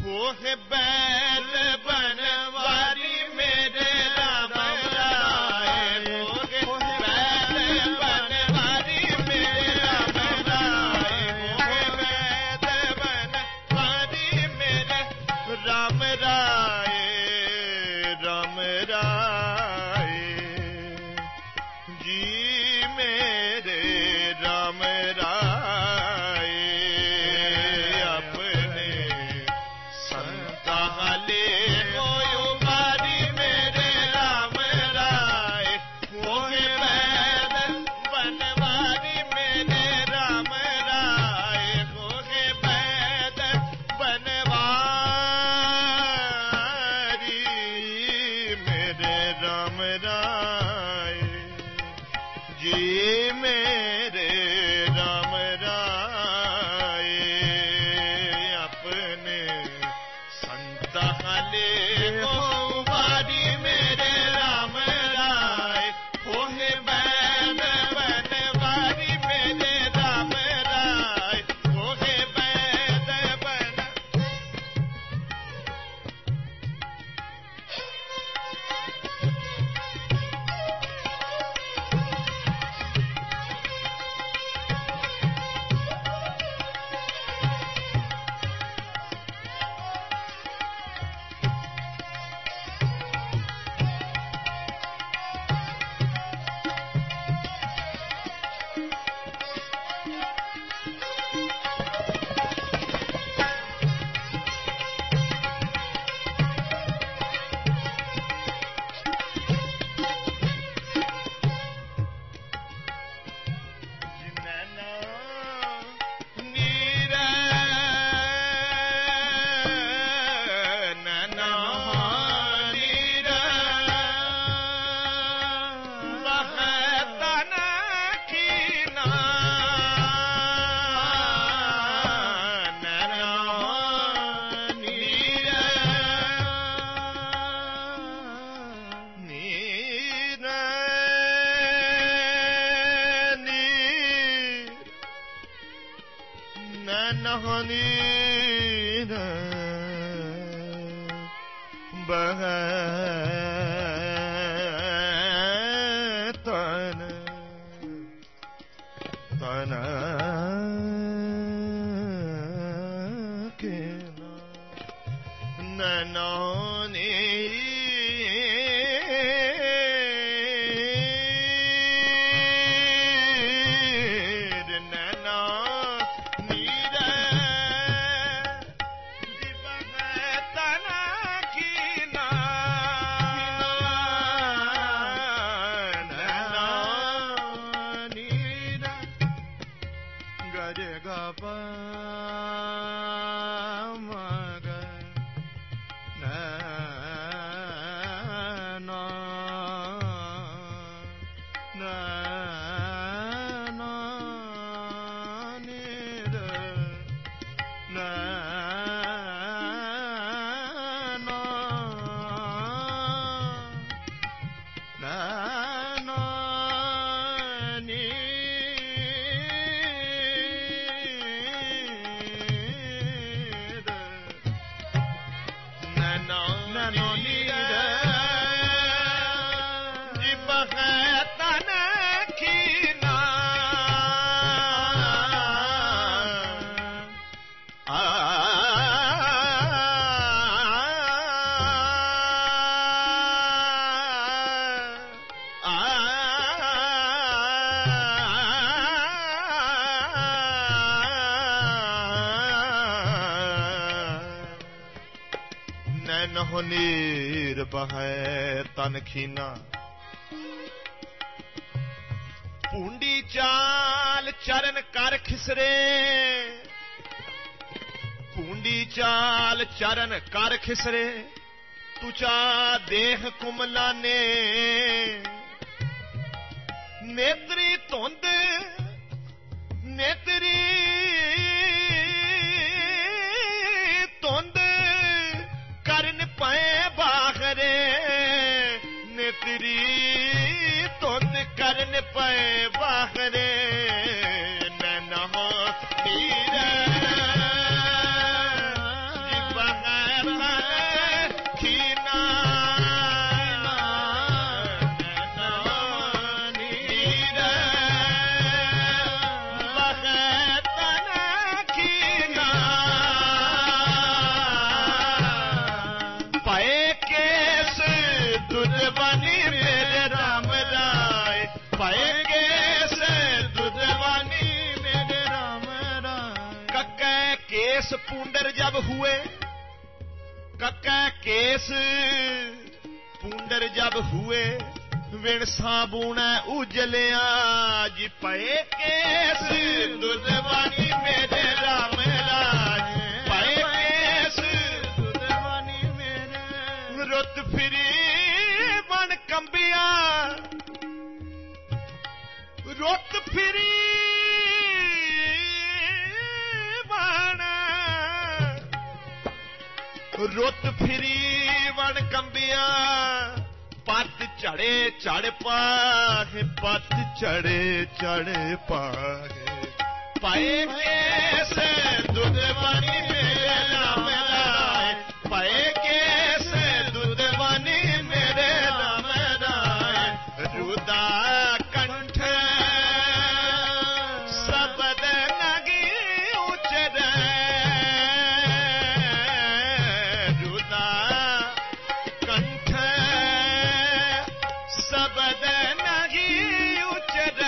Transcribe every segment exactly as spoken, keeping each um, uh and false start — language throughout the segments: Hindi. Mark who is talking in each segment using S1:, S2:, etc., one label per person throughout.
S1: मोह बैल बनवारी मेरे राम राय, मोह बैल बनवारी मेरे राम राय, मोह बैल बनवारी मेरे राम राय, राम राय जी मेरे राम राय, अपने संता ले उबारी मेरे राम राय, मोह बैल बनवारी मेरे राम राय, मोह बैल बनवारी मेरे राम राय जी मेरे राम राय, अपने संता ले उबारी मेरे राम राय, मोह बैल बनवारी मेरे राम राय, मोह बैल बन नीर बह तन तन के ननौनी नीर बहै तन खीना, पूंडी चाल चरण कर खिसरे, पूंडी चाल चरण कर खिसरे, तुचा देह कुमला ने, नेत्री धुंद नेत्री धुंद करन पए बाखरे, नेत्री धुंद करन पए बाखरे, नैना नीर केस पूंडर जब हुए, कक्का केस पूंडर जब हुए, विण साबुण उजलिया जी पए केस दुर्दवानी मेरे राम राज, पए केस दुर्दवानी मेरे, रुत फिरी बन कंबिया, रुत फिरी बन, रुत फिरी बन कंबिया, पत चढ़े चढ़ पाहे, पत चढ़े चढ़ पाहे, पाए केस दुधवानी मेरे राम राय, पाए केस दुधवानी मेरे राम राय, रुदा कंठ सबद नगी उचर, रुदा कंठ सबद नगी उचर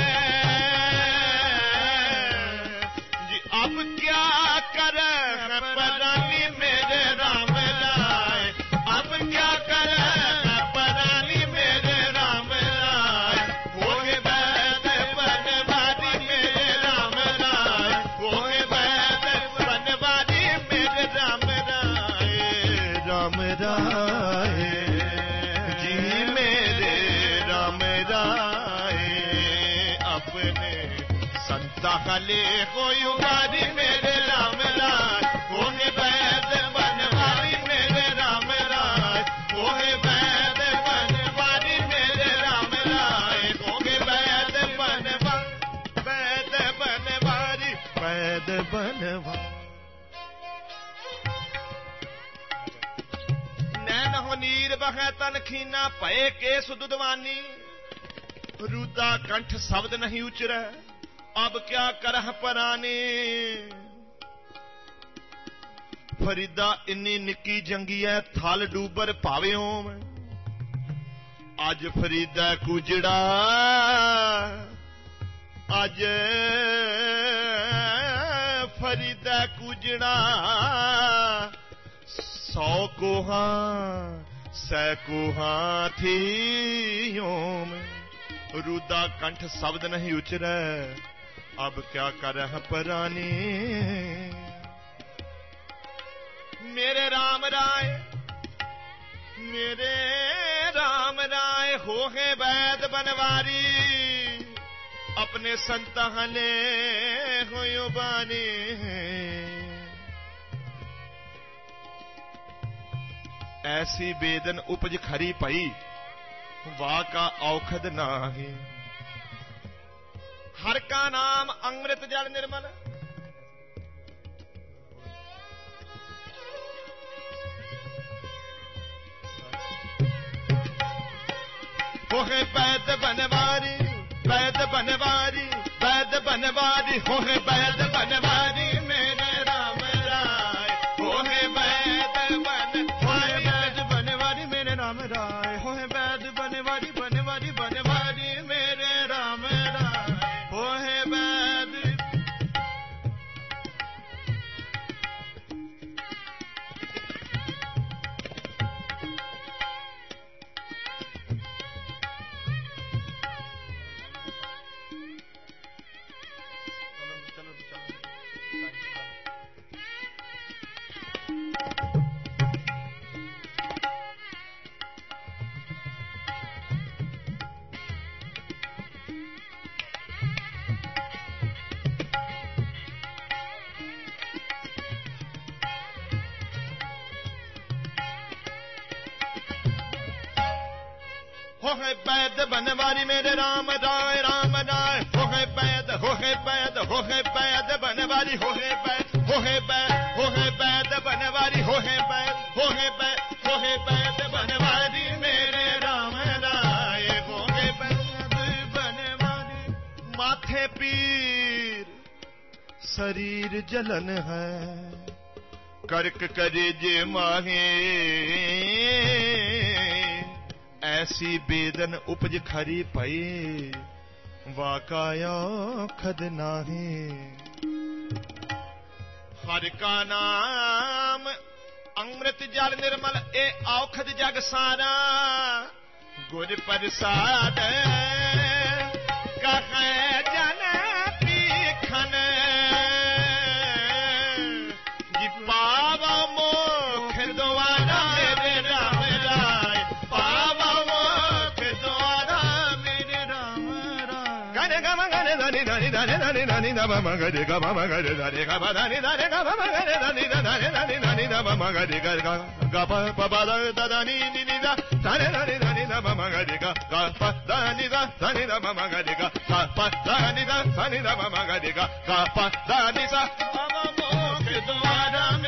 S1: जी, अब क्या कर परानी मेरे राम राय, अब क्या कर परानी मेरे राम राय, होए वैद बनवारी मेरे राम राय, होए वैद बनवारी मेरे राम राय, राम राय जी मेरे राम राय, अपने संता हले को युगारी मेरे राम राय, होए वैद बनवारी मेरे राम राय, होए वैद बनवारी मेरे राम राय, होए वैद बनवा वैद बनवारी वैद बनवा, नैन हो नीर बह तन खीना, पए केस दुधवानी, रुदा कंठ शब्द नहीं उचरै, अब क्या करह परानी, फरीदा इन्नी निक्की जंगी है, थल डूबर भावे ओम, अज फरीदा कुजड़ा, अज फरीदा कुजड़ा, सौ कोहा सै कोहा थी ओम, रुदा कंठ शब्द नहीं उचरै, अब क्या करह परानी, मेरे राम राय, मेरे राम राय, हो है वैद बनवारी, अपने संत हले हो बानी, ऐसी बेदन उपज खरी पई, वाह का औखद नाही, हर का नाम अमृत जल निर्मल, हो है वैद बनवारी, वैद बनवारी, वैद बनवारी, हो है वैद बनवारी मेरे राम राय, हो है वैद बन, हो है वैद बनवारी मेरे राम राय, हो है वैद बनवारी बनवारी बनवारी मेरे राम राय, हो है वैद, हो है वैद बनवारी मेरे राम राय, राम राय, हो है वैद, हो है वैद, हो है वैद बनवारी, हो है वैद, हो है वैद, हो है वैद बनवारी, हो है वैद, हो है वैद, हो है वैद बनवारी मेरे राम राय, हो है वैद बनवारी, माथे पीर शरीर जलन है, कर्क करे जे माहे, ऐसी बेदन उपज खरी पई, वाकाया खद नाहे, हर का नाम अमृत जल निर्मल ए औखद जग सारा गुर प्रसाद कहे जन पीखन जी पावा मोख द्वारा मेरे राम राय पावा मोख द्वारा मेरे राम राय गने गम गने धनि धनि धनि धनि धनि धम मगरे गम मगरे धनि गम धनि धनि गम मगरे धनि धनि धनि धनि धम मगरे ग ग प प द धनि नि नि द धनि धनि धनि धम मगरे ग ग प धनि द धनि धम मगरे ग ग प धनि द धनि धम मगरे ग ग प धनि स पावा मोख द्वारा